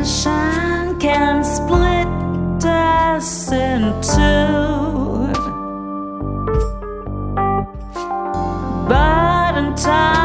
sunshine can split us in two, but in time